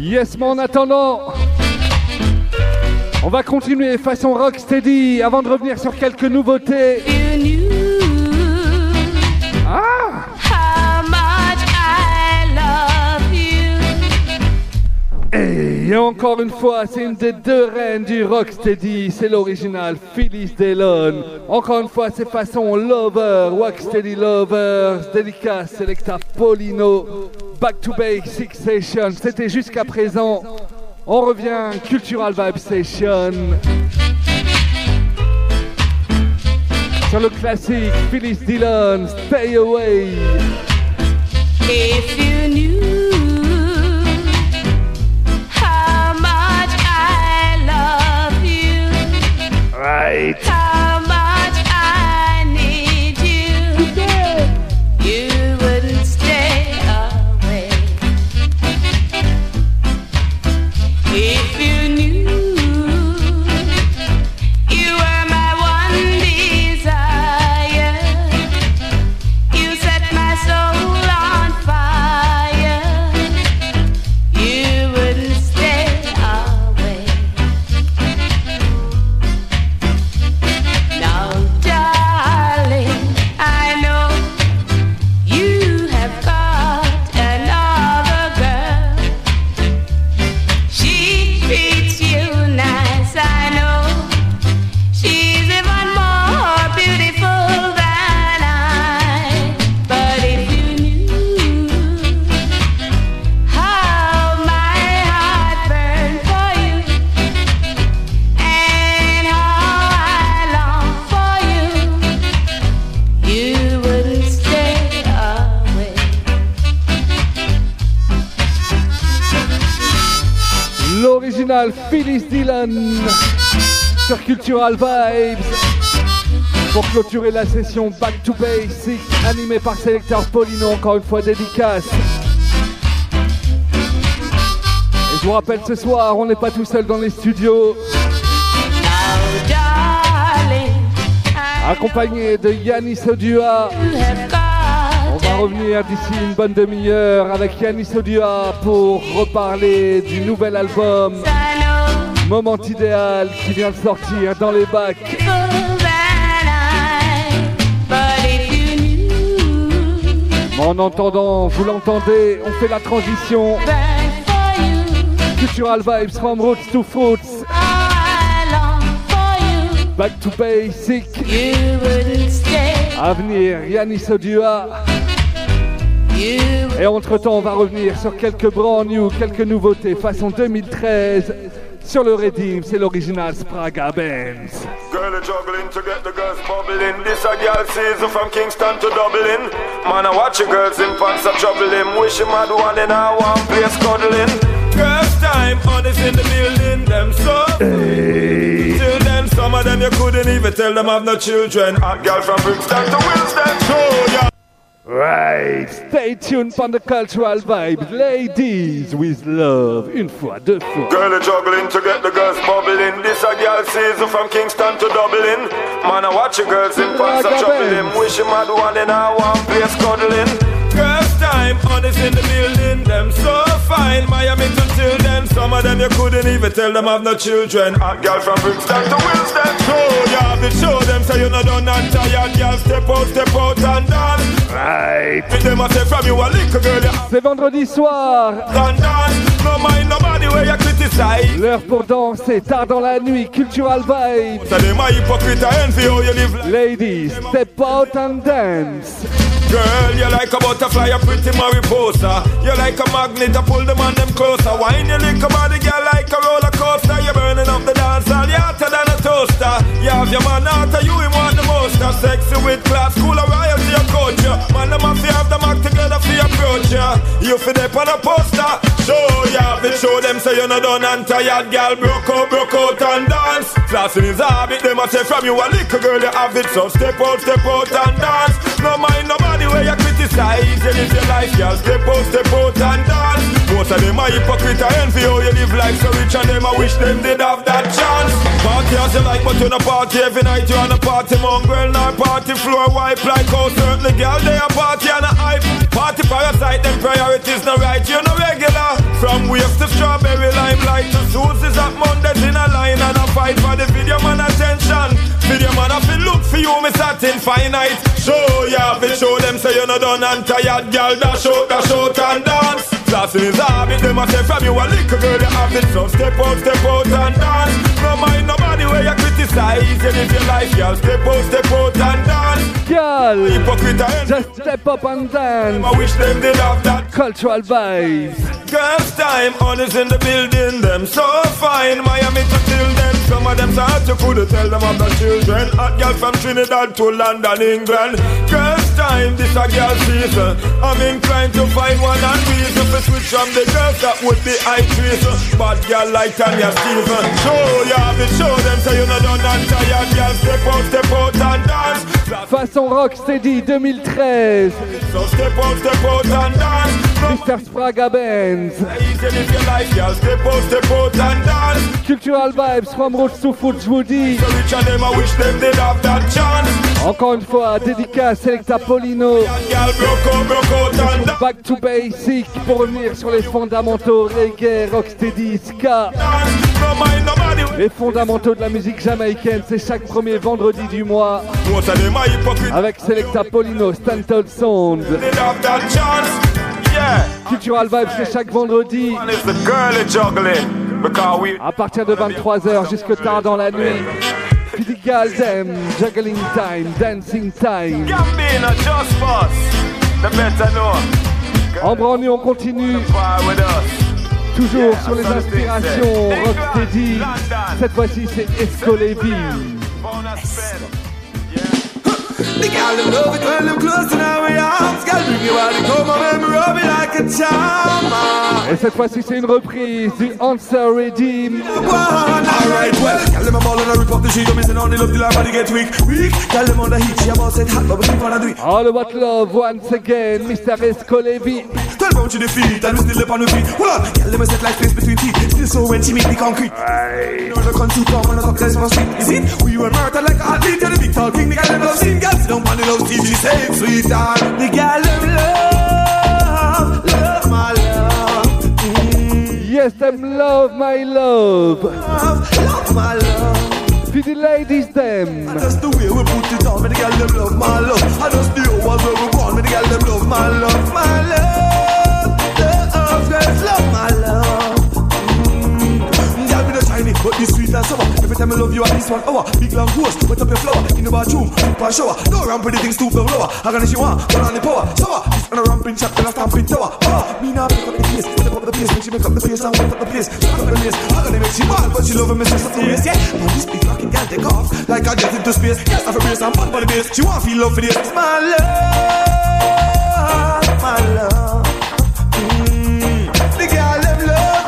Yes, mais en attendant, on va continuer façon Rocksteady avant de revenir sur quelques nouveautés. Ah! Et encore une fois, c'est une des deux reines du Rocksteady, c'est l'original Phyllis Dillon. Encore une fois, c'est façon Lover, Rocksteady Lovers, dédicace Selecta Paulino, Back to Basics Session, c'était jusqu'à présent. On revient, Cultural Vibe Session. Sur le classique Phyllis Dillon, Stay Away. If you knew how much I love you, Right. how much I need you, you wouldn't stay away. If you knew you were my one desire, you set my soul on fire, you wouldn't stay away. Now, darling, I know you have got another girl. She treats you nice, I know. She's even more beautiful than I. But if you knew how my heart burned for you and how I long for you, you wouldn't stay away. L'original Phyllis Dillon sur Cultural Vibes pour clôturer la session Back to Basics animée par Selector Paulino, encore une fois dédicace. Et je vous rappelle, ce soir on n'est pas tout seul dans les studios, Now, darling, I accompagné de Yannis Odua. have got On va revenir d'ici une bonne demi-heure avec Yannis Odua pour reparler du nouvel album I know Moment Idéal qui vient de sortir dans les bacs. than I. But if you knew En entendant, vous l'entendez, on fait la transition. burned for you, Cultural Vibes from Roots to Fruits. how I long for you, Back to Basic. you wouldn't stay. À venir, Yannis Odua. You Et entre-temps, on va revenir sur quelques brand new, quelques nouveautés façon 2013. Sur le Redeem, c'est l'original Spraga Benz. Girl, you juggling to get the girls bubbling. This a girl season from Kingston to Dublin. Man, I watch your girls in pants a troubling. Wish him had one in a one place cuddling. Girls time, honest in the building. Them so till then, some of them you couldn't even tell them have no children. Hot girl from Brixton to Wilston. So yeah. Right, stay tuned for the Cultural Vibe. Ladies with love, une fois, deux fois. Girl, you juggling to get the girls bubbling. This a girl season from Kingston to Dublin. Man, I watch your girls in pants a troubling. Wish him had one in a one place cuddling. Girls time, honest in the building. Them so fine, Miami to till then. Some of them you couldn't even tell them have no children. Hot girl from Brixton to Wilston. So you have to show them so you not done and tired. Girl, step out and dance. Right. With them I say from you a little girl, you have C'est vendredi soir. and dance. No mind nobody where you criticize. L'heure pour danser, tard dans la nuit, Cultural Vibe. So them a hypocrite I envy how you live life. Ladies, step out and dance. Girl, you like a butterfly, a pretty mariposa. You like a magnet, I pull them on them closer. Wine your little body, girl, like a roller coaster. You're burning up the dance hall, you're hotter than a toaster. You have your man after you, him want the most. Sexy with class, cool or royalty, your culture. Man, them have to have them act together for your approach, yeah. You fit up on a poster. Show, you have to show them, so you're not done and tired, girl. Broke out and dance. Flossing is a habit, them a say from you a little girl, you have it. So step out and dance. No mind nobody where you criticize. You live your life, girl. Step out and dance. Most of them are hypocrite, I envy how you live life so rich, and them I wish them did have that chance. Party as you like, but you no party every night. You on a party mongrel, not party floor wipe like how certain girl they a party and a hype. Party parasite, them priorities no right. You no regular. From waves to strawberry limelight to Susie's at Mondays in a line and a fight for the video man attention. Video man have to look for you, me satin finite. Show ya, fi show them say you no done and tired, girl. Dash out and dance. Dancing is a habit, them a say from you a little girl you have it. So step out and dance. No mind nobody where you criticize. You live your life, girl. Step out and dance. Girl, Hypocrite and just step up and dance. I wish them did have that. Cultural vibes. Girls time, honest in the building, them so fine. Miami to till them. Some of them sad you couldn't tell them of the children. Hot girl from Trinidad to London, England. Girls time, this a girl season. I'm inclined to find one and reason to switch from the girls that would be high treason. Bad girl like Tanya Steven. Show them so you know done and tired. Girl step out and dance. Façon Rocksteady 2013. So step out and dance. Mr. Spraga Benz. Easy live your life, girl. Step out and dance. Cultural vibes from Roots to Foot, je vous dis. So rich and them, I wish them did have that chance. Encore une fois, dédicace Selecta Polino. Girl broke out and dance. Back to basic pour revenir sur les fondamentaux reggae, rocksteady, ska. No mind nobody. Les fondamentaux de la musique jamaïcaine, c'est chaque premier vendredi du mois. Most of them are hypocrite. Avec Selecta Polino, Stanton Sound. Did have that chance. Yeah. Cultural Vibes, c'est chaque vendredi. And it's the girl that juggling. Because we À partir de 23h jusque tard dans la nuit. Fidigal them, juggling time, dancing time. Gambino just boss. The better know. En branle, on continue. Fire with us. Toujours sur les inspirations rocksteady. Cette fois-ci, c'est Esco Levy. The girl them love it when them close in our arms. Girl bring you out and come on and rub it like a charm. Et cette fois-ci, c'est une reprise du Answer Redeem. Alright, well, girl them a ball and a rip off the sheet. Don't missing on the love till our body get weak. Girl them on the heat, she a boss it hot, but we keep on a do it. All about love once again, Mr. Esco Levy. 12 pounds to the feet, and we still up on the feet. Hold on, girl them a set like space between teeth. Still so when she meet the concrete. You know the country come on the top, there's no street. Is it? We were murdered like a athlete, and the big tall king. The girl them love seen, girls don't want the love Steve, she safe, sweetheart. The girl them love my love. Yes, them love my love. Love my love. For the ladies, them. That's the way we put it on. Me the girl them love my love. And that's the hours where we go on. Me the girl them love my love. My love. Love, girls love my love. Girl me no shiny, but this sweet and sour. Every time I love you at least 1 hour. Big long ghost, wet up your flower. In the bathroom, up and shower. No ramp with the things stoop down lower. I gonna she want, turn on the power. Shower, this on a ramping shot, then I stamping tower. Me now pick up the pace, step up the pace. When she make up the pace and wet up the place. Shut up the place, I gonna make she mad, but she love me stress up the race, yeah. Now this big fucking girl take off, like I jet into space. Yes, I feel brace and bad by the base. She want feel love for this. It's my love, my love. The girl them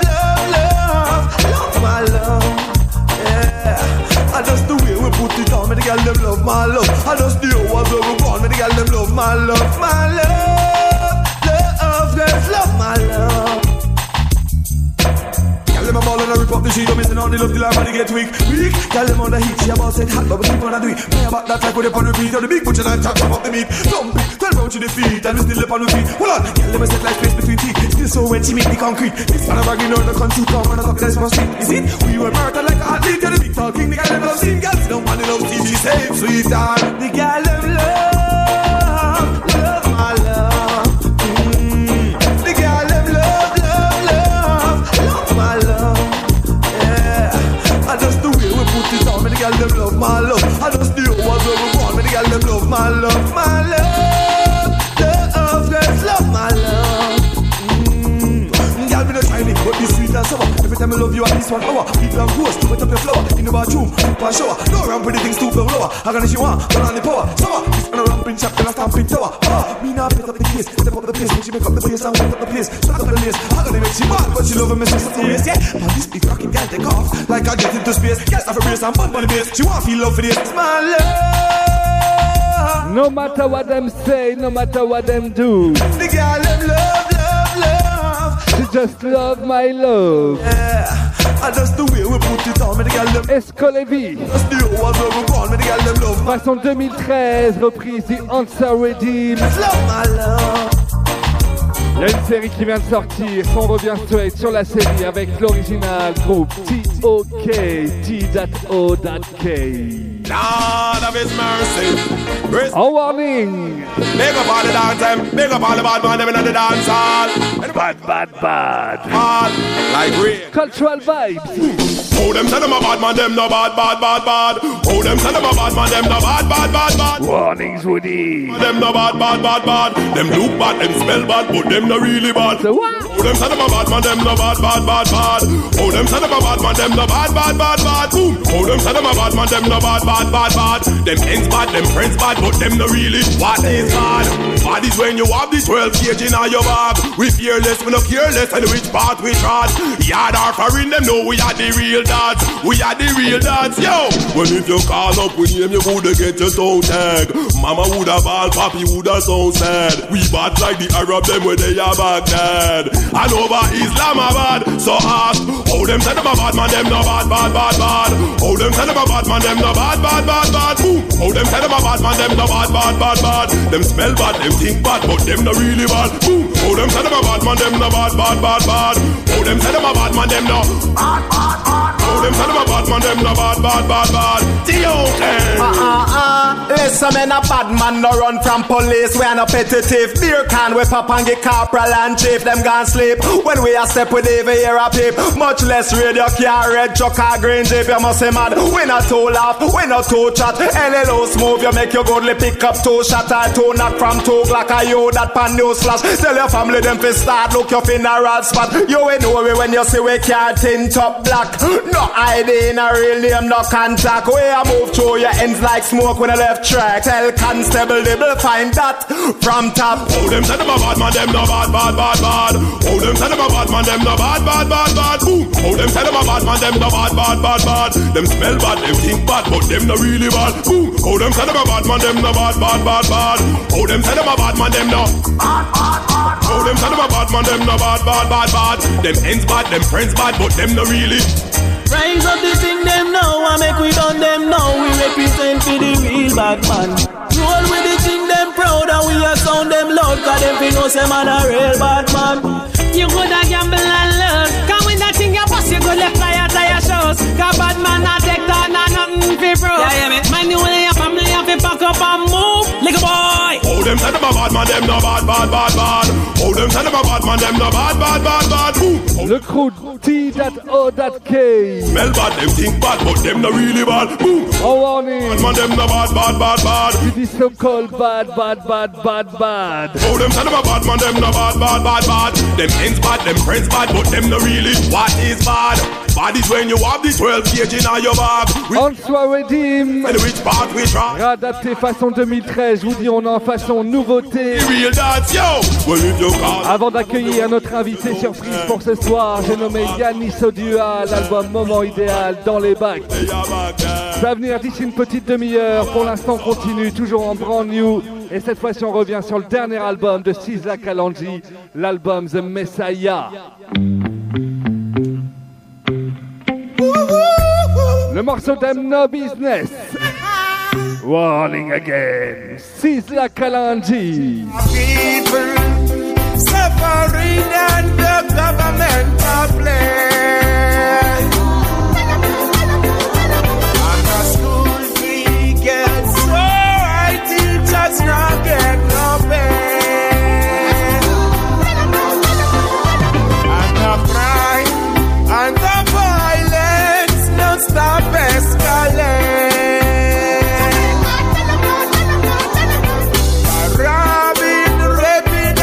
love my love. Yeah, and that's the way we put it on. Me the girl them love my love. And that's the hours where we born. Me the girl them love my love, my love. Love, girls love my love. Girl them a ball and a rip up the sheet. Don't missing on the love till our body get weak. Girl them on the heat. She a boss it hot, but we keep on a do it. Play about that like with the on repeat. On the big butcher and chop up the meat. Dump it, 12 round to the feet, and we still up on the feet. Hold on, girl them a set like space between teeth. Still so when she meet the concrete. This man a bagging on the country come and a top that's my street. Is it? We were murdered like a athlete. And the big tall king. The girl them love seen. Girls don't want the love TV. She safe, sweetheart. The girl them love my love. The girl them love my love. Yeah, and that's the way we put it on. Me the girl them love my love. And that's the hours where we born. Me the girl them love my love, my love. Love, girls love my love. Girl me no shiny, but this sweet and sour. Every time I love you at least 1 hour. Big long ghost, wet up your flower. In the bathroom, up and shower. No ramp with the things stoop down lower. I gonna she want, turn on the power. Shower, this on a ramping shot, then I stamping tower. Me now pick up the pace, step up the pace. When she make up the pace and wet up the place. Shut up the lace, I gonna make she mad, but she love me stress up the race, yeah. But this big fucking girl take off, like I jet into space. Yes, I feel brace and bun on the base. She want feel love for this. It's my love. No matter what them say, no matter what them do. The girl them love. She just love my love. Yeah, and that's the way we put it on. Me the girl them Esco Levy. That's the hours where we born. Me the girl them love my Façon 2013, reprise du Answer Redeem. love my love. Il y a une série qui vient de sortir, on revient straight sur la série avec l'original groupe T.O.K. T.O.K. Lord of His mercy. En warning. Big up all the dance, big up all the bad man, them in the dance hall. Bad. Bad, like rain. Cultural vibes. Oh, them tell them a bad man, them no bad. Oh, them tell them a bad man, them no bad. Warnings, Woody. Them no bad. Them look bad, them smell bad, but them no really bad. So what? Oh, them tell them a bad man, them no bad. Oh, them tell them a bad man, them no bad. Boom. Oh, them tell them a bad man, them no bad. Them ends bad, them friends bad, but them no really. What is bad? Bad is when you have the 12 gauge in your bag. We fearless, we no careless, and which part we trod. Yard or foreign, them know we are the real dads. Yo. Well, if you call up with him, you woulda get your toe tag. Mama woulda ball, papi woulda so sad. We bad like the Arab, them where they are Baghdad. And over Islamabad, so ask. Oh, them tell them a bad man, them no bad. Oh, them tell them a bad man, them no bad. Boom. Oh, them tell them a bad man, them no bad. Them smell bad, them think bad, but them no really bad. Boom. Oh, them tell them a bad man, them no bad. Oh, them tell them a bad man, them no bad. Oh, them tell them a bad man, them no bad. T.O.K. Listen, man, a bad man no run from police. We are no petitive. Beer can we pop and get corporal and chief. Them gone sleep. When we a step with even hear a peep. Much less radio car, red truck or green jeep. You must say mad. We not too laugh, we not too chat. LLO smooth, you make your goodly pick up 2 shot or 2 knock from 2 Glock. Are you that pan news flash? Tell your family them fi start look your funeral spot. You ain't know we when you see we can't tint up black. No ID in a real name, no contact. We a move through your ends like smoke when I left track. Tell constable they will find that from top. Oh, them tell them a bad man, them no bad. Oh, them tell them a bad man, them no bad. Boom. Oh, them tell them a bad man, them no bad. Them smell bad, them think bad, but them no really bad. Boom. Oh, them tell them a bad man, them no bad. Oh, them tell them a bad man, them no bad. Oh, them tell them a bad man, them no bad. Them ends bad, them friends bad, but them no really. Rise up the thing them now, and make we done them now. We represent for the real bad man. Roll with the thing them proud, and we a sound them loud. Cause them fi know say man a real bad man. You coulda gamble and lose. Cause when that thing you bust, you go left fire tire shows. Cause bad man a take down and nothing fi broke. Yeah, hear me? Man, you and your family have to pack up and move. Like a boy. Oh, them tell them a bad man, them no bad. Oh, them tell them a bad man, them no bad. Boom. Oh, Le crew T.O.K. smell bad, them think bad, but them no really bad. Boom. En warning. Bad man, them no bad. You dis so-called bad. Oh, them tell them a bad man, them no bad. Them ends bad, them friends bad, but them no really. What is bad? Bad is when you have the 12 gauge in your bag. On soit redeem. And which part we try? Réadapté façon 2013, je vous dis on est en façon nouveauté. Real dance, yo. Well, if you call. Avant d'accueillir notre invité surprise pour ce soir, j'ai nommé Yannis Odua, l'album Moment Idéal dans les bacs. Ça va venir d'ici une petite demi-heure, pour l'instant on continue, toujours en brand new. Et cette fois-ci on revient sur le dernier album de Sizzla Kalonji, l'album The Messiah. Le morceau d'M No Business. Warning again. Sizzla Kalonji. People suffering and the government are playing. And the school fee gets so high, teachers not get no pay. And the crime and the violence don't stop escalating. Robbing, raping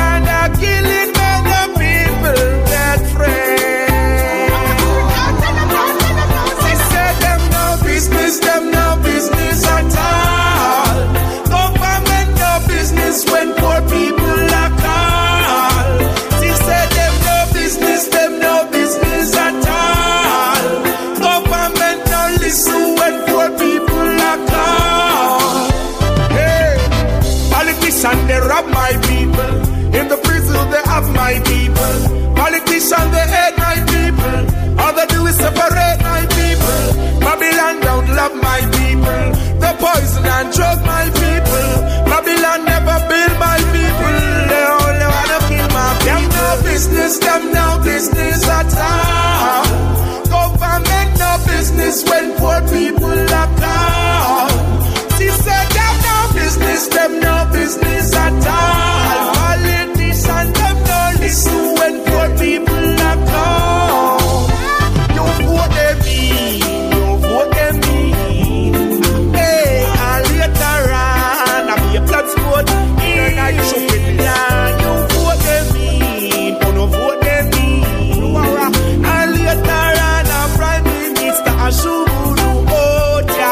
business when poor people are gone. She said them no business at all. Politicians them no listen when poor people are gone. You vote them in, you vote them in. Hey, and later on, I be a blood sport. In a night show with me, you vote them in, you no vote them in. And later on, a Prime Minister Ashuru Oja.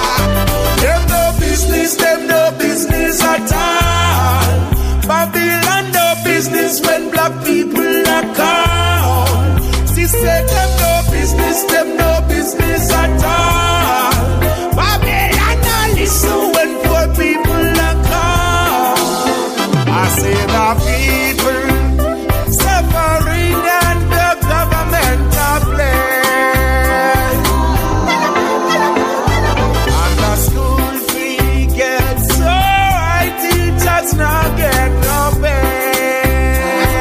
Them no business at all. Babylon no business when black people are gone. She said them no business at all. Babylon no listen when poor people are gone. I say the people suffering and the government are playing. And the school fee gets so high, teachers not get no pay.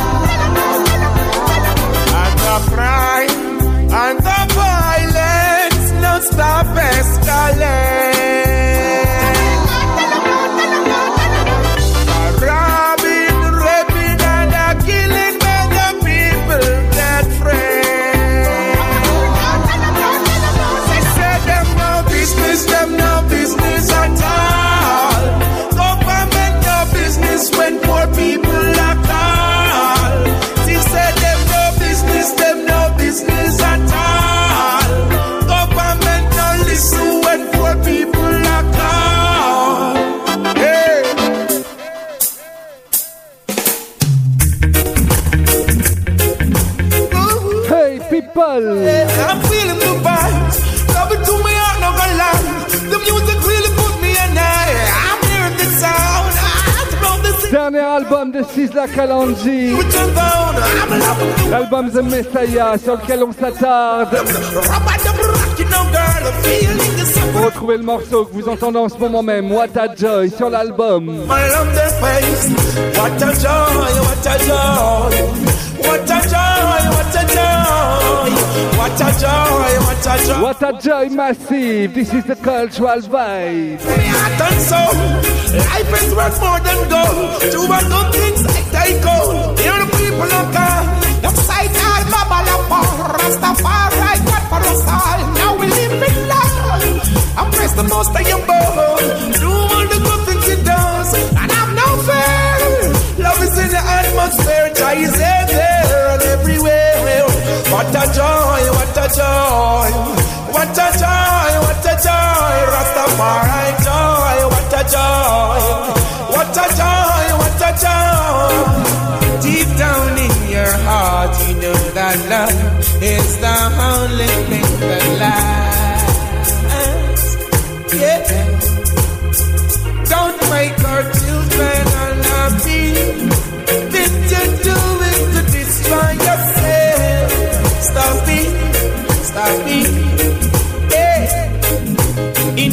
And the crime and the violence no stop escalate. The robbing, raping and the killing when the people get free. She said them no business at all. Government no business when poor people are called. She said them no business at all. Government no listen when poor people are called. Hey. Hey people! I'm feeling the vibes. Love it to me, I'm not gonna lie. The music really put me in there. I'm hearing the sound. I throw the city Dernier album de Sizzla Kalonji, with your phone. I'm loving the l'album The Messiah sur lequel on s'attarde. rubber double rock, you know, girl. I'm feeling the sound. Pour retrouver le morceau que vous entendez en ce moment même, What a Joy sur l'album. My love their face. What a joy, what a joy. What a joy, what a joy. What a joy, what a joy. What a Joy Massive, this is the cultural vibe. Me heart and soul. Life is worth more than gold. Do a good things like they gold. Hear the people of God. Them sight all Babylon. Rastafari, God for us all. Now we live in love. I'm praise the most of your bowl. Do all the good things it does. And I'm no fear. Love is in the atmosphere. Joy is everywhere and everywhere. What a joy, what a joy. What a joy, what a joy. Rastafari joy, what a joy. What a joy, what a joy. Deep down in your heart, you know that love is the only thing that lasts. Yeah. Don't make our children unhappy. Then you do it to destroy yourself. Stop it, yeah. In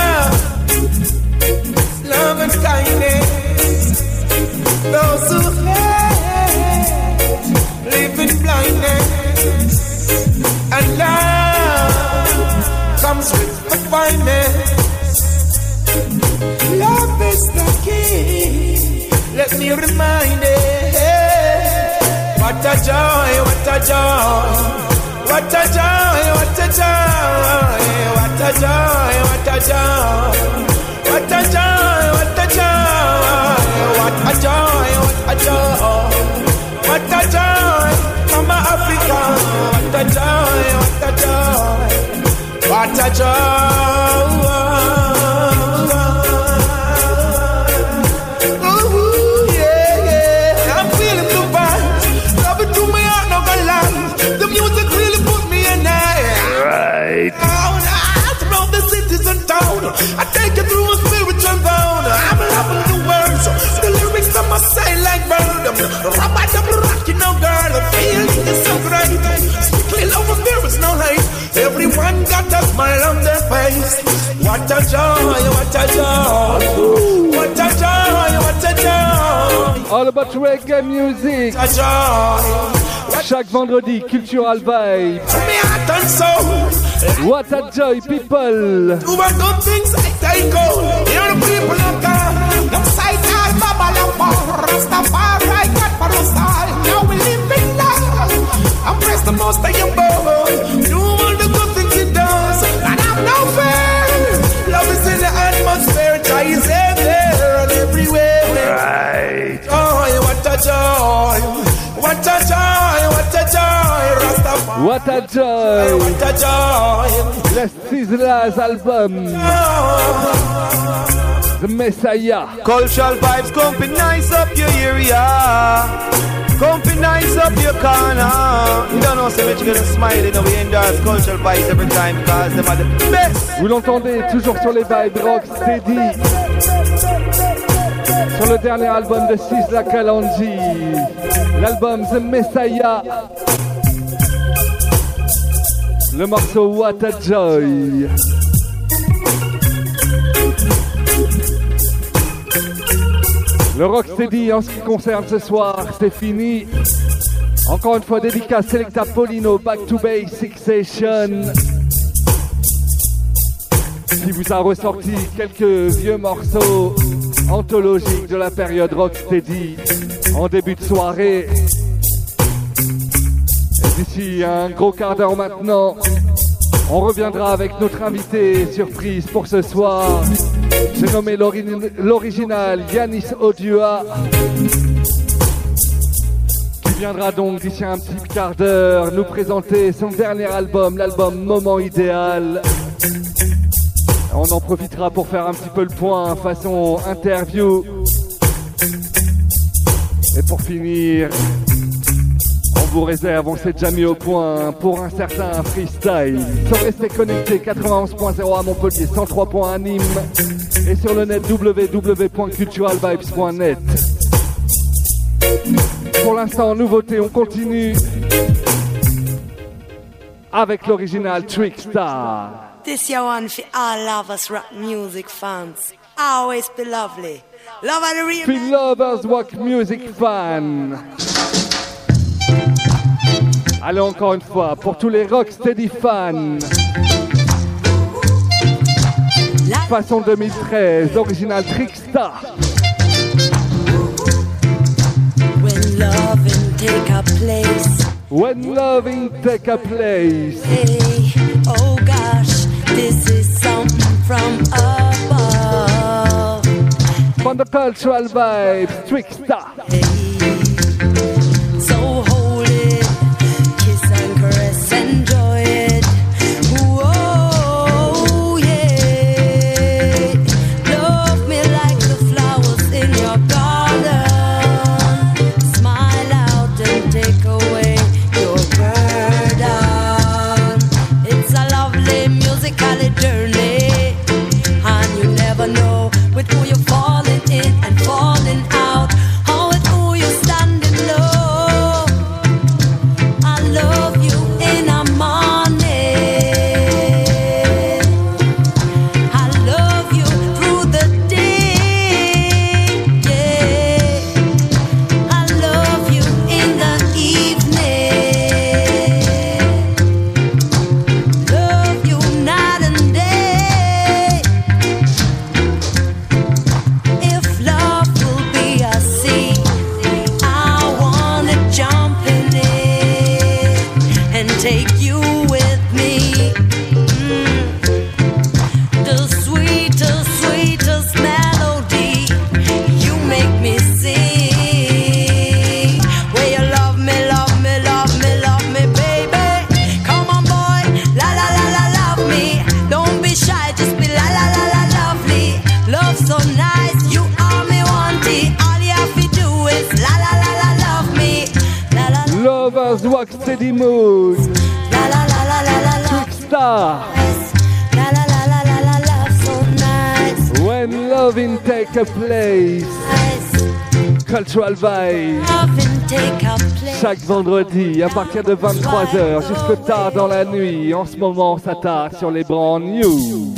love and kindness. Those who hate live in blindness. And love comes with the finest. Love is the key. Let me remind it. What a joy, what a joy. What a joy, what a joy. What a joy, what a joy. What a joy, what a joy. What a joy, what a joy. What a joy, Mama Africa. What a joy, what a joy. What a joy. Ooh, yeah, yeah. I'm feeling the vibes. Love it to me, I'm not gonna lie. The music really put me in there. Right. I throw the cities and town. I take you through a spiritual bound. I'm loving the words. The lyrics I must say like burn them. Rubber double rock, you know, girl. The feeling is so great. Strictly love and there is no hate. Everyone got a smile on their face. What a joy, what a joy. What a joy, what a joy. All about reggae music. What a joy. Chaque vendredi, Cultural Vibe. Me heart and soul. What a joy, people. Do one good things I take out. Hear the people of God. No sight all Babylon. Rastafari got for us all. Now we live in love. I praise the most of your boy. Do all the good things he does. And I'm no fear. Love is in the atmosphere. Joy is everywhere and everywhere. Right. Joy, what a joy. What a joy, what a joy. Rastafari. What a joy. What a joy. Les Sizzlers album. The Messiah. Cultural vibes, come be nice up your area. Come be nice up your corner. You don't know so much you're gonna smile, you know we endorse cultural vibes every time because them are the best. Vous l'entendez toujours sur les vibes Rocksteady. Sur le dernier album de Sizzla Kalonji. L'album The Messiah. Le morceau What a Joy. Le Rocksteady en ce qui concerne ce soir, c'est fini. Encore une fois, dédicace Selecta Paulino, Back to Basic Session. Qui vous a ressorti quelques vieux morceaux anthologiques de la période Rocksteady en début de soirée. Et d'ici un gros quart d'heure maintenant, on reviendra avec notre invité surprise pour ce soir. J'ai nommé l'original Yanis Odua, qui viendra donc d'ici un petit quart d'heure nous présenter son dernier album, l'album Moment Idéal. On en profitera pour faire un petit peu le point façon interview. Et pour finir, on vous réserve, on s'est déjà mis au point pour un certain freestyle. Sans rester connecté, 91.0 à Montpellier, 103.1 à Nîmes et sur le net www.culturalvibes.net. Pour l'instant, nouveauté, on continue avec l'original Trickstar. This year one for all lovers rock music fans. Always be lovely. Love the real. For lovers rock music fans. Allez encore une fois, pour tous les Rocksteady fans. Façon 2013, original Trickstar. When loving take a place. When loving take a place. Hey, oh gosh, this is something from above. From the cultural vibes, Trickstar. Hey, so hold it, kiss and caress, enjoy it. Whoa, yeah. Love me like the flowers in your garden. Smile out and take away your burden. It's a lovely musical journey, and you never know with who you're falling in and falling out. How with who you're standing low. I love you in a morning. I love you through the day. Yeah. I love you in the evening. Love you night and day. If love will be a sea, I wanna jump in it and take you with me. The sweetest, sweetest melody you make me sing. Where you love me, love me, love me, love me, baby. Come on, boy, la la la la, love me. Don't be shy, just be la la la la, lovely. Love so nice, you are me wanting. All you have to do is la la la la, love me. La la la Lovers Rocksteady Mood. la la la la la la, love Trickstar. nice. La la la la la la, love so nice, When loving take a place. nice. Cultural vibe. Love and take a place. Chaque vendredi à partir de 23h jusque tard dans la nuit. En ce moment, ça tarde sur les brand new.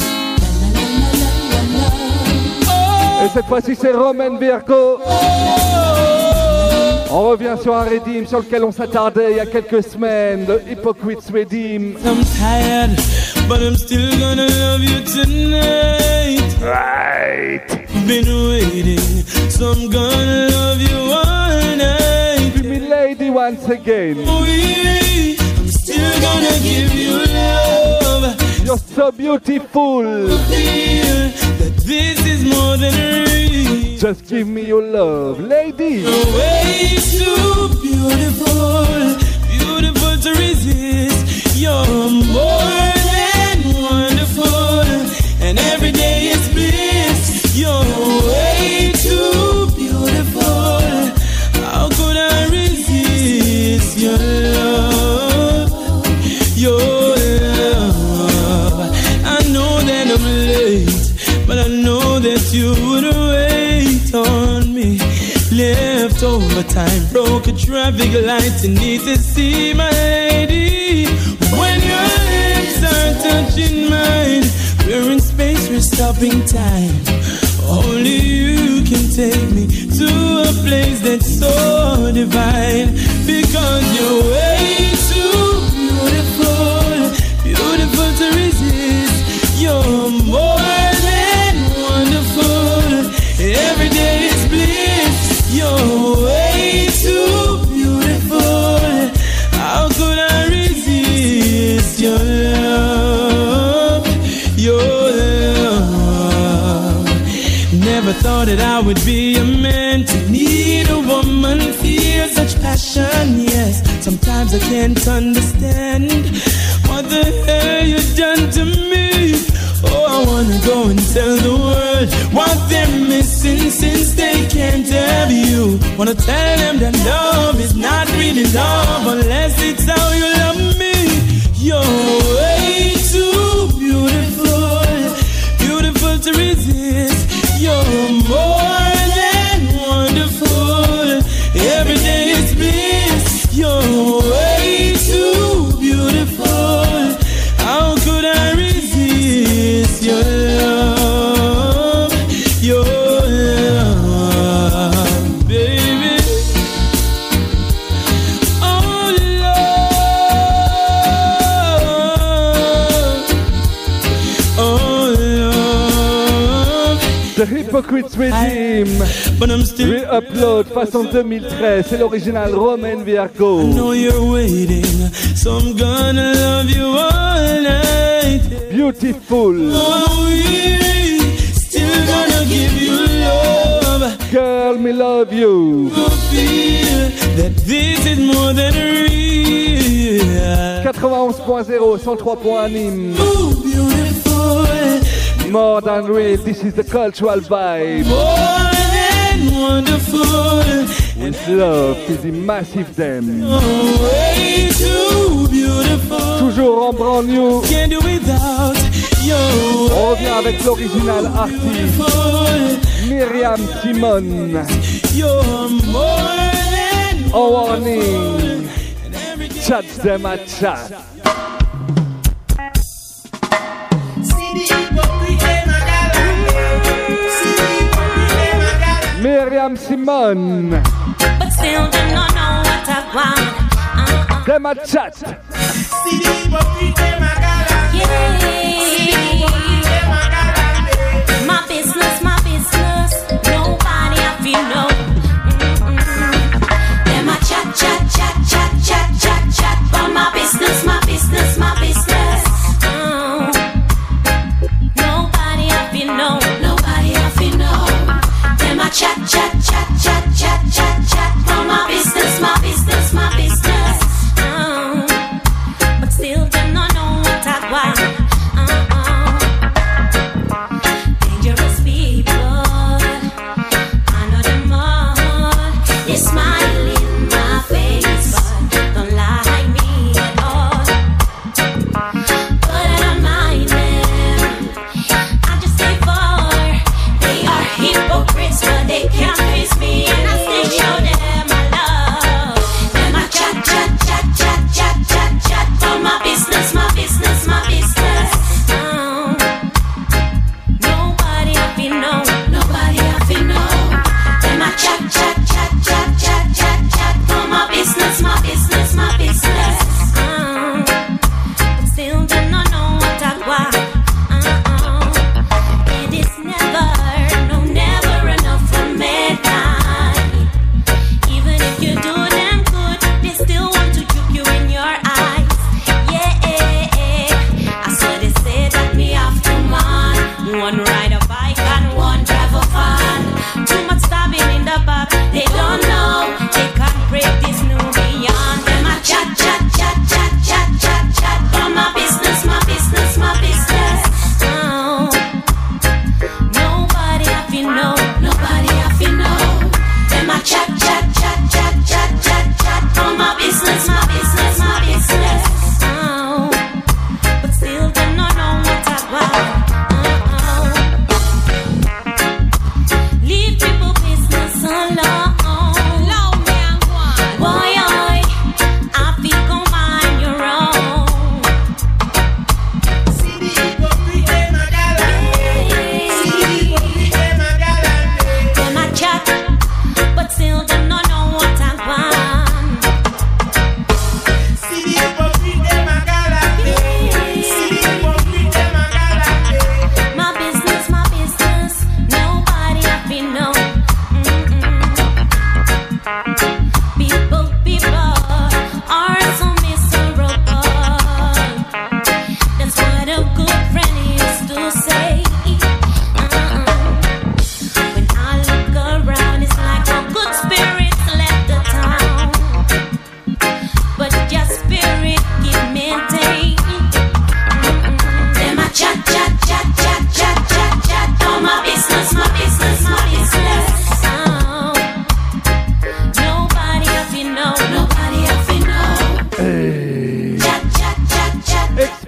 Et cette fois-ci, c'est Roman Virgo On revient sur un Redeem sur lequel on s'attardait il y a quelques semaines, le Hypocrites Redeem. I'm tired, but I'm still gonna love you tonight. Right. Been waiting, so I'm gonna love you all night. Give me lady once again. I'm still gonna give you love. You're so beautiful. Feel that this is more than real. Just give me your love, lady. You're way too beautiful, beautiful to resist. You're more than wonderful, and every day is bliss. You're way too beautiful. How could I resist your love? Your love. I know that I'm late, but I know that you would wait on me. Left overtime, broke a traffic light, and need to see my lady. When your lips are touching mine, we're in space, we're stopping time. Only you can take me to a place that's so divine. Because you're way too beautiful, beautiful to resist. You're more than wonderful, every day is bliss. You're way too beautiful, how could I resist your love, your love. Never thought that I would be a man to need a woman, feel such passion, yes. Sometimes I can't understand what the hell you done to me. Oh, I wanna go and tell the world what they're missing since they can't have you. Wanna tell them that love is not really love unless it's how you love me. You're way too beautiful, beautiful to resist. You're more than wonderful, every day is bliss. You're way too beautiful, how could I resist your love, your love, baby. Oh love, oh love. The Hypocrites Redeem. But I'm still Re-upload façon 2013. C'est l'original Roman Virgo. I know you're waiting, so I'm gonna love you all night. Beautiful. Oh, we still gonna give you love. Girl, me love you. You feel that this is more than real. 91.0, 103.1 Nîmes. Oh, beautiful. More than real, this is the cultural vibe. More than wonderful. With love to the massive them. Oh, way too beautiful. Toujours en brand new. Can't do without you. On revient avec l'original artiste Myriam Simone. You're more than En warning. Chat them at chat. Myriam Simone. But still do not know what I want. Them at chat. My business, nobody I feel no. Them a chat, chat, chat, chat, chat, chat, chat. But my business, nobody I feel no. Nobody I feel no. Them a chat, chat, chat, chat, chat, chat, chat. But my business, but still them not know what I want. Dangerous people, I know them all.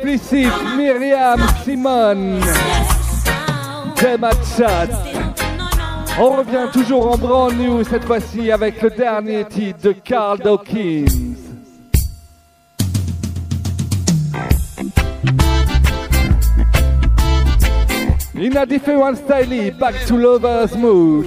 félicite Myriam Simone. Gemma Chat. On revient toujours en brand new, cette fois-ci avec le dernier titre de Carl Dawkins. In a different style, back to lover's mood.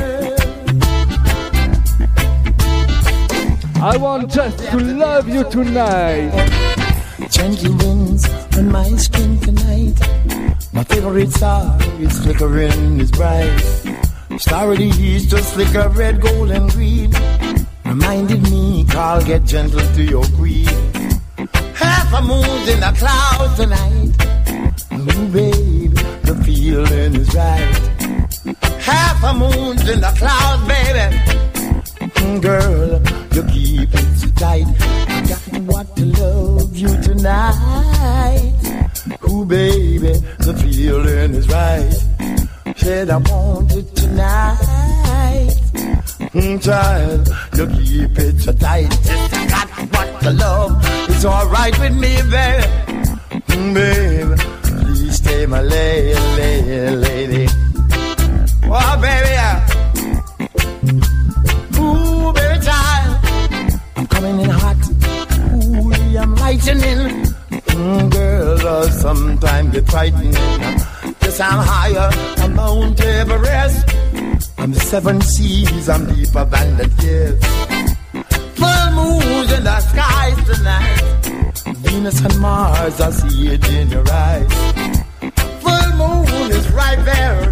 I want just to love you tonight. Gentle winds on my skin tonight. My favorite star is flickering, is bright. Star of the east, just flicker red, gold and green. Reminded me, Carl, get gentle to your queen. Half a moon's in the clouds tonight. Ooh, babe, the feeling is right. Half a moon's in the clouds, baby. Girl, you keep it so tight. I got what to love you tonight. Ooh, baby, the feeling is right. Said I want it tonight. Child, you keep it so tight. Just I got what to love. It's alright with me, baby. Baby, please stay my lady. Oh, baby, ooh, baby child, I'm coming in hot. Ooh, I'm lightening. Girl, sometimes get frightening. Yes, I'm higher, I'm Mount Everest. I'm the 7 seas, I'm deeper than the depths. Full moons in the skies tonight. Venus and Mars, I see it in your eyes. Full moon is right there,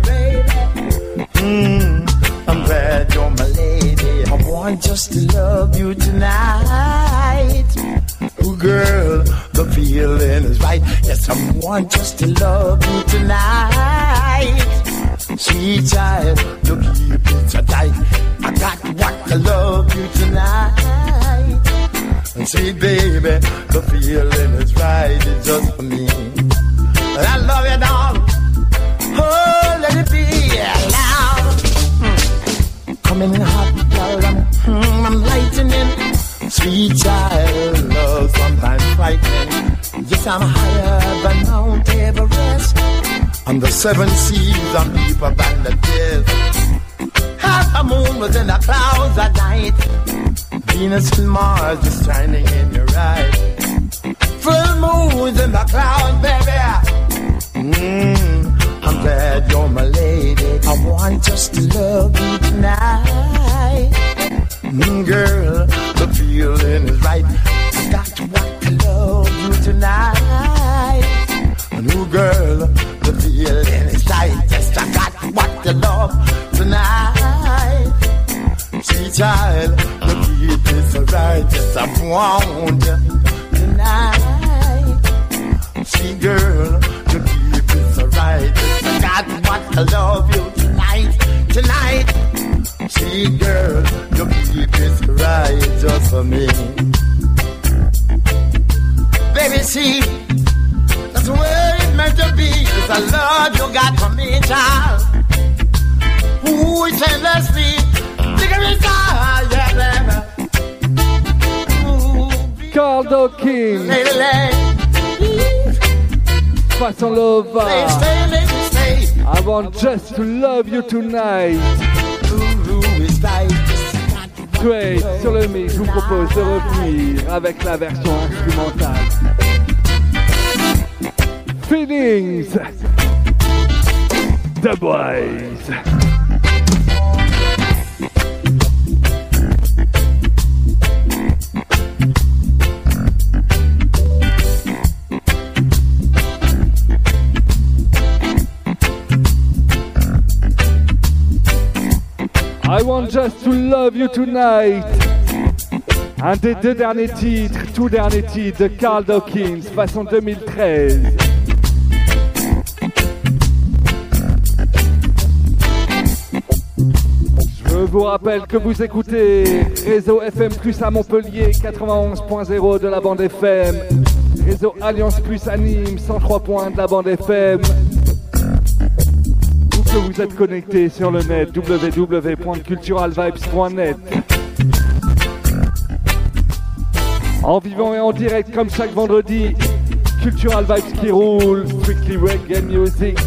baby. I'm glad you're my lady. I want just to love you tonight. Ooh, girl, the feeling is right. Yes, I want just to love you tonight. Sweet child, you keep it so tight. I got what to love you tonight. And sweet baby, the feeling is right. It's just for me. I love you, darling. Oh, let it be loud. Coming in hot, girl, I'm lightening. Sweet child, love sometimes frightening. Yes, I'm higher than Mount Everest. On the 7 seas, I'm deeper than the depths. Half a moon was in the clouds at night. Venus and Mars just shining in your eyes. Full moons in the clouds, baby. I'm glad you're my lady. I want just to love you tonight. Girl, the feeling is right. I got what to love you tonight. New girl, the feeling is tight. Yes, I got what to love tonight. Sweet child, the keep it so right. Yes, I want you tonight. Sweet girl, the keep it so right. Yes, I got what to love you tonight. Sweet girl, you keep it right just for me. Baby, see, that's the way it meant to be. It's a love you got for me, child. Ooh, it's endlessly. Think of it, yeah, baby. Carl Dawkins. Façon Lova. Stay. I want just to love you tonight. Great, sur le mix, je vous propose de revenir avec la version instrumentale. Feelings, The Boys. I want just to love you tonight. Un des deux derniers titres, tout dernier titre de Carl Dawkins, façon 2013. Je vous rappelle que vous écoutez Réseau FM Plus à Montpellier, 91.0 de la bande FM. Réseau Alliance Plus à Nîmes, 103 points de la bande FM. Vous êtes connectés sur le net www.culturalvibes.net. En vivant et en direct comme chaque vendredi, Cultural Vibes qui roule, strictly reggae music.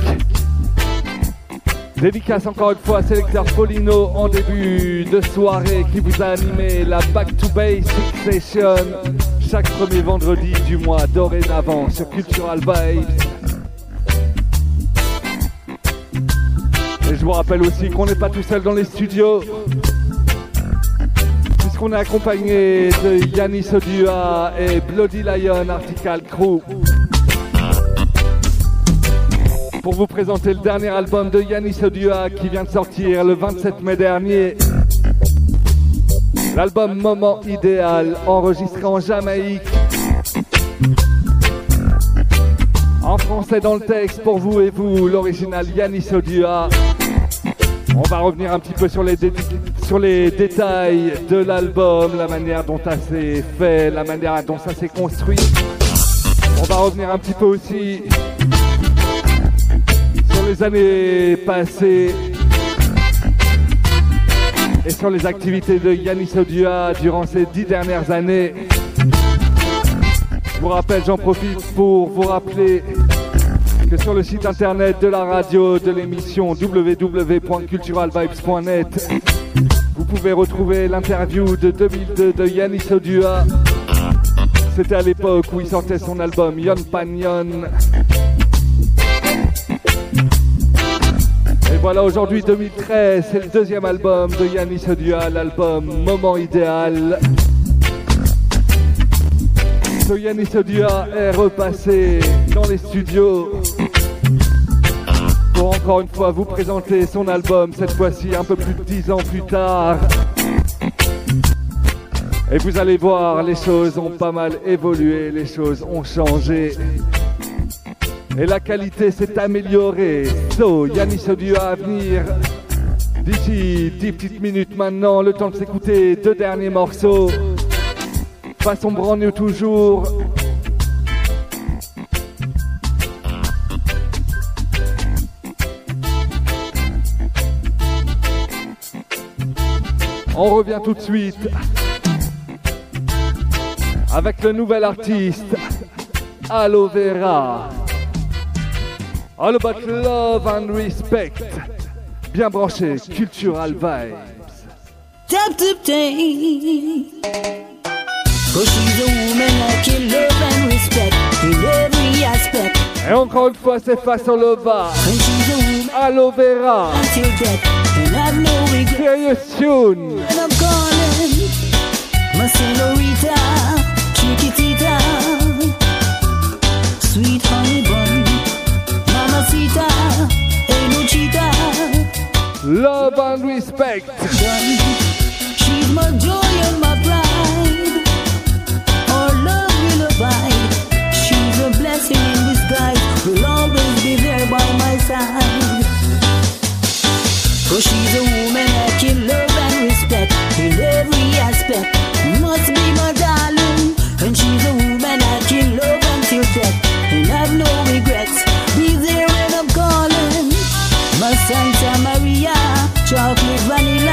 Dédicace encore une fois à Sélecteur Polino en début de soirée qui vous a animé la Back to Basic Session chaque premier vendredi du mois dorénavant sur Cultural Vibes. Et je vous rappelle aussi qu'on n'est pas tout seul dans les studios, puisqu'on est accompagné de Yannis Odua et Bloody Lion Article Crew pour vous présenter le dernier album de Yannis Odua qui vient de sortir le 27 mai dernier. L'album Moment Idéal, enregistré en Jamaïque. En français dans le texte pour vous et vous, l'original Yannis Odua. On va revenir un petit peu sur les détails de l'album, la manière dont ça s'est fait, la manière dont ça s'est construit. On va revenir un petit peu aussi sur les années passées et sur les activités de Yannis Odua durant ces 10 dernières années. Je vous rappelle, j'en profite pour vous rappeler que sur le site internet de la radio de l'émission www.culturalvibes.net, vous pouvez retrouver l'interview de 2002 de Yannis Odua. C'était à l'époque où il sortait son album Yon Panyon. Et voilà, aujourd'hui 2013, c'est le deuxième album de Yannis Odua, l'album Moment Idéal. Ce Yannis Odua est repassé dans les studios pour encore une fois vous présenter son album, cette fois-ci un peu plus de 10 ans plus tard. Et vous allez voir, les choses ont pas mal évolué, les choses ont changé. Et la qualité s'est améliorée. So, Yannis Odua à venir d'ici 10 petites minutes maintenant, le temps de s'écouter 2 derniers morceaux. Façon brand new toujours. On revient tout de suite avec le nouvel artiste Aloe Vera. All about love and respect. Bien branché, Cultural Vibes. Tap tap tap. Cause she's a woman like in love and respect in every aspect. Et encore une fois, c'est façon Lova. And she's a woman Aloe Vera. until death. And I've no regret. Serious tune. And I'm calling my senorita, chiquitita, sweet honey bun, mamacita, ain't no cheetah. Love and respect. She's my joy and my pride. Our love will abide. She's a blessing in disguise. Will always be there by my side. Cause she's a woman I can love and respect in every aspect. Must be my darling. And she's a woman I can love until death. And have no regrets. Be there when I'm calling. My Santa Maria, chocolate vanilla,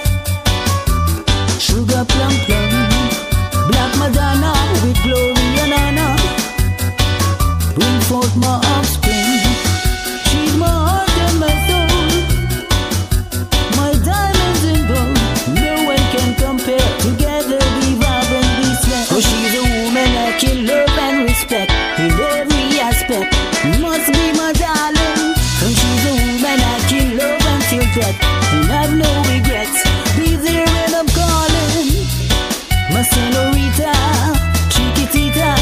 sugar plum plum, black Madonna with glory and honor. Bring forth my offspring. She's my heart and my soul, my diamonds and gold. No one can compare. Together we vibe and we sweat. Oh, she's a woman I can love and respect in every aspect. Must be my darling. And she's a woman I can love until death. And have no regrets. Be there when I'm calling. My senorita, chiquitita,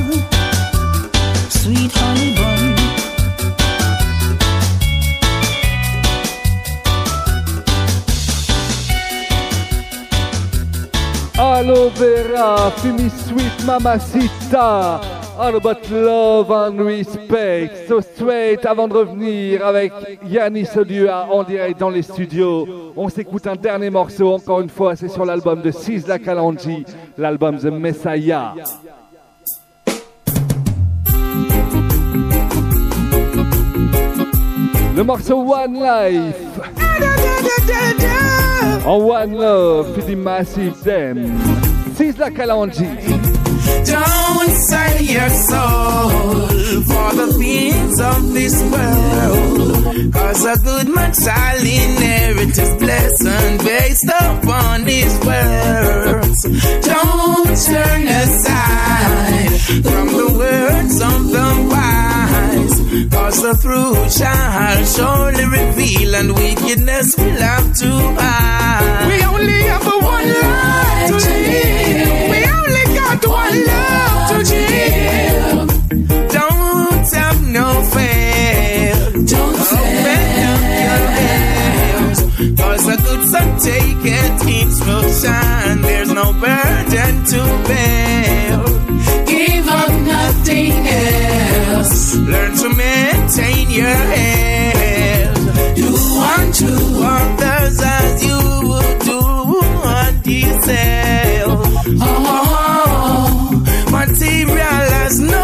sweet honey bun. Aloe Vera, Fimi Sweet Mamacita. All about love and respect. So straight, avant de revenir avec Yannis Odua en direct dans les studios, on s'écoute un dernier morceau, encore une fois, c'est sur l'album de Sizzla Kalonji, l'album The Messiah. Le morceau One Life. En One Love, Fidi Massive Them. Sizzla Kalonji. Don't sell your soul for the things of this world, 'cause a good man shall inherit his blessing based upon his words. Don't turn aside from the words of the wise, 'cause the fruit shall surely reveal and wickedness will have to hide. We only have one life to live. We only got one love to give. Don't have no fear. Don't open up your hands, 'cause a good son taketh instruction. There's no burden to bear. Give up nothing else. Learn to maintain your head. Do unto others as you would do unto yourself. Oh, material has no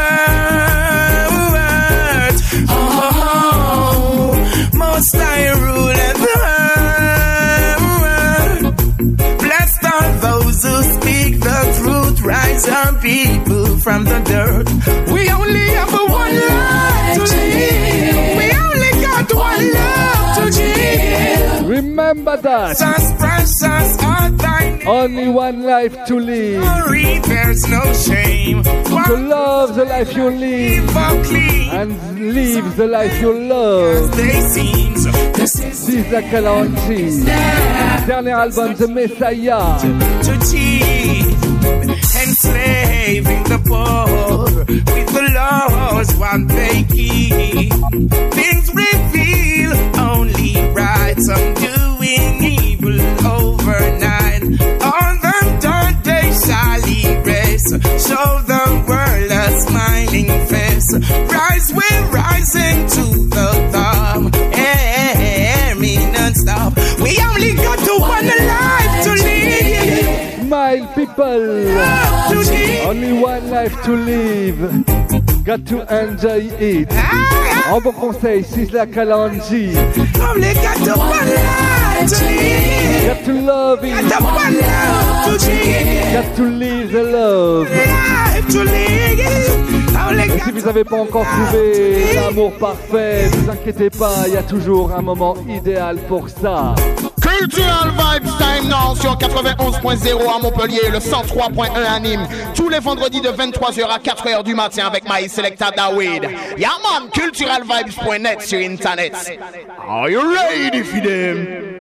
worth. Oh, most I rule and the world. Blessed are those who speak the truth, rise up people from the dirt. We only have one life to live. We only got one love to give. Remember that. Such precious are thine. Only one life to live. There's no shame. To love the life you live and live the life you love. Sizzla Kalonji. Dernier album, The Messiah. To cheat, enslaving the poor with the laws what they keep. Things reveal only right. Some doing evil overnight. On the dark day shall erase. Show the world a smiling face. Rise, we're rising to the top. Hear me non-stop. We only got to one life to live. Smile, people. Only one life to live. Got to enjoy it. En bon conseil, Sizzla Kalonji. Only got to one life to live. Got to love it. Got to one love to live. Got to live the love. Life to live. Et si vous n'avez pas encore trouvé l'amour parfait, ne vous inquiétez pas, il y a toujours un moment idéal pour ça. Cultural Vibes Time now sur 91.0 à Montpellier, le 103.1 à Nîmes. Tous les vendredis de 23h à 4h du matin avec My Selecta Dawid. Yeah man, culturalvibes.net sur internet. Are you ready for them?